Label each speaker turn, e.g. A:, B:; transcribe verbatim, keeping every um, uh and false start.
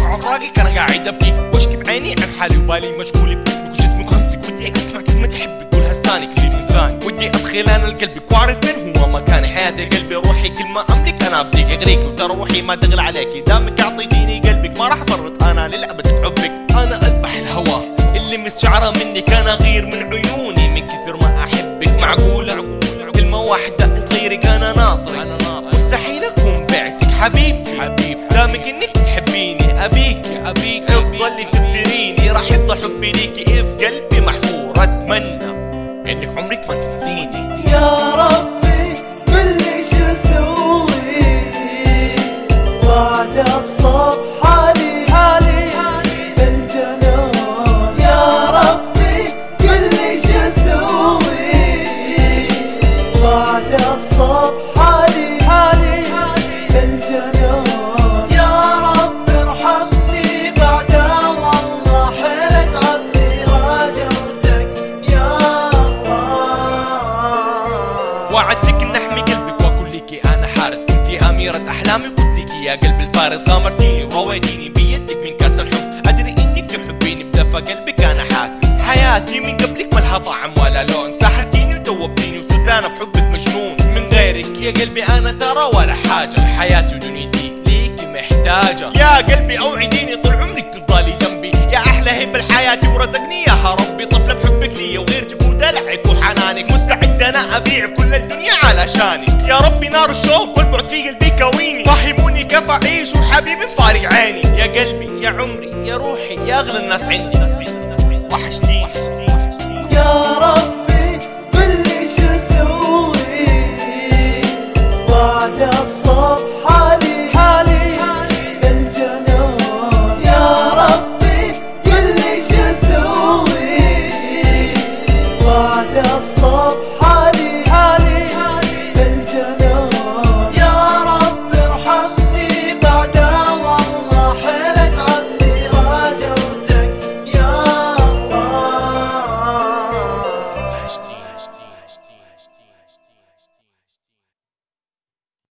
A: وعفراقك انا قاعد ابكي واشكي بعيني عن حالي وبالي مشغول باسمك وجسمك وخمسك. ودي اسمع كلمة احبك قولها لسانك لي من ثاني. ودي ادخل انا لقلبك واعرف فين هو مكاني. حياتي قلبي روحي كل ما املك انا ابديك اغريك. وترى روحي ما تغلى عليكي دامك اعطيتيني قلبك ما راح افرط انا للابد في حبك. انا اذبح الهوى اللي مستشعره منك انا غير من عيوني من كثر ما احبك. معقولة كلمة واحدة تغيرك انا ناطرك مستحيل اكون بعتك حبيبتي حبيب دامك انك تحبيني ابيك ابيك تضلي تبتريني. راح يفضل حبي ليكي في قلبي محفور. اتمنى انك عمرك ما تنسيني.
B: يا ربي قل لي شو اسوي بعد الصبح حالي حالي الجنان. يا ربي قل لي شو اسوي بعد الصبح حالي حالي الجنان. يا رب ارحمني بعد والله حيلة عبدي راجعتك يا الله.
A: وعدتك ان احمي قلبك واقول لك انا حارس. كنتي اميرة احلامي قلت لك يا قلب الفارس. غامرتيني ورويتيني بيدك من كاس الحب. ادري انك تحبيني بدفى قلبك انا حاسس. حياتي من قبلك ملها طعم ولا لون. سحرتيني ودوبتيني وصرت انا بحبك مجنون. من غيرك يا قلبي انا ترى ولا حاجة. حياتي ودنيتي ليكي محتاجة. يا قلبي اوعديني طول عمرك تفضلي جنبي. يا احلى هبة لحياتي ورزقني ياها ربي. طفلة بحبك لي وغيرتك ودلعك وحنانك. مستعد انا ابيع كل الدنيا علشانك. يا ربي نار الشوق والبعد في قلبي كويني. فهموني كيف اعيش وحبيبي فارق عيني. يا قلبي يا عمري يا روحي يا اغلى الناس عندي. وحشتيني
B: يا رب